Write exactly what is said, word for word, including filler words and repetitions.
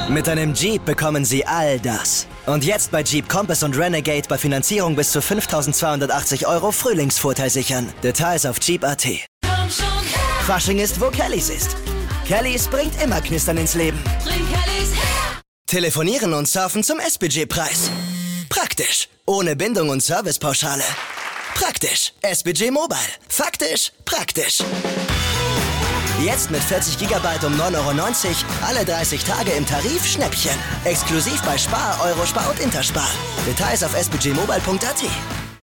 Mit einem Jeep bekommen Sie all das. Und jetzt bei Jeep Compass und Renegade bei Finanzierung bis zu fünftausendzweihundertachtzig Euro Frühlingsvorteil sichern. Details auf jeep punkt a t. Fasching ist, wo Kellys ist. Kellys bringt immer Knistern ins Leben. Telefonieren und surfen zum S-Budget-Preis. Praktisch. Ohne Bindung und Servicepauschale. Praktisch. S-Budget Mobile. Faktisch. Praktisch. Jetzt mit vierzig Gigabyte um neun Euro neunzig, alle dreißig Tage im Tarif Schnäppchen. Exklusiv bei Spar, Eurospar und Interspar. Details auf s budget mobile punkt a t.